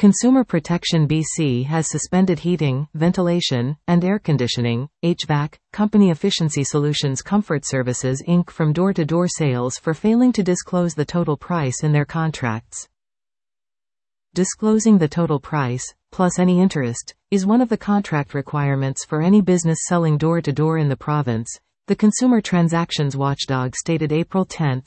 Consumer Protection BC has suspended heating, ventilation, and air conditioning (HVAC) company Efficiency Solutions Comfort Services Inc. from door-to-door sales for failing to disclose the total price in their contracts. Disclosing the total price, plus any interest, is one of the contract requirements for any business selling door-to-door in the province, the Consumer Transactions Watchdog stated April 10.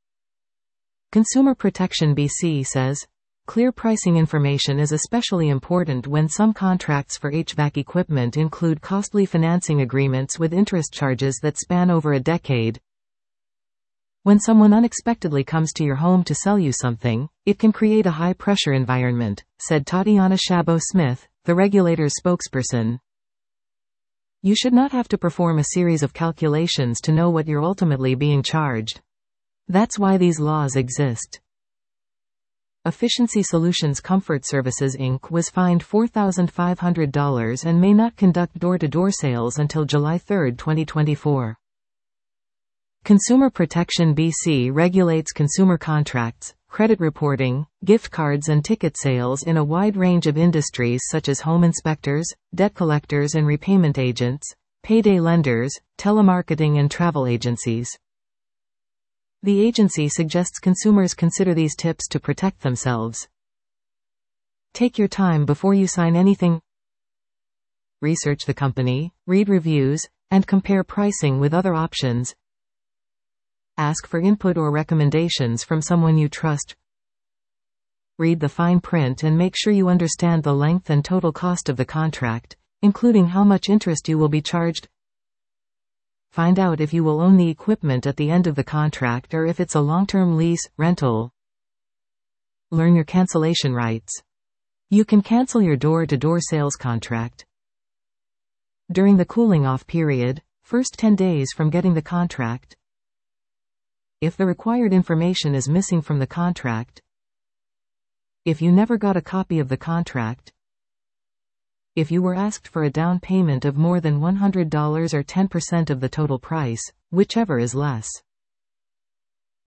Consumer Protection BC says, clear pricing information is especially important when some contracts for HVAC equipment include costly financing agreements with interest charges that span over a decade. When someone unexpectedly comes to your home to sell you something, it can create a high-pressure environment, said Tatiana Chabot-Smith, the regulator's spokesperson. You should not have to perform a series of calculations to know what you're ultimately being charged. That's why these laws exist. Efficiency Solutions Comfort Services Inc. was fined $4,500 and may not conduct door-to-door sales until July 3, 2024. Consumer Protection BC regulates consumer contracts, credit reporting, gift cards and ticket sales in a wide range of industries such as home inspectors, debt collectors and repayment agents, payday lenders, telemarketing and travel agencies. The agency suggests consumers consider these tips to protect themselves. Take your time before you sign anything. Research the company, read reviews, and compare pricing with other options. Ask for input or recommendations from someone you trust. Read the fine print and make sure you understand the length and total cost of the contract, including how much interest you will be charged. Find out if you will own the equipment at the end of the contract or if it's a long-term lease, rental. Learn your cancellation rights. You can cancel your door-to-door sales contract during the cooling-off period, first 10 days from getting the contract. If the required information is missing from the contract. If you never got a copy of the contract. If you were asked for a down payment of more than $100 or 10% of the total price, whichever is less.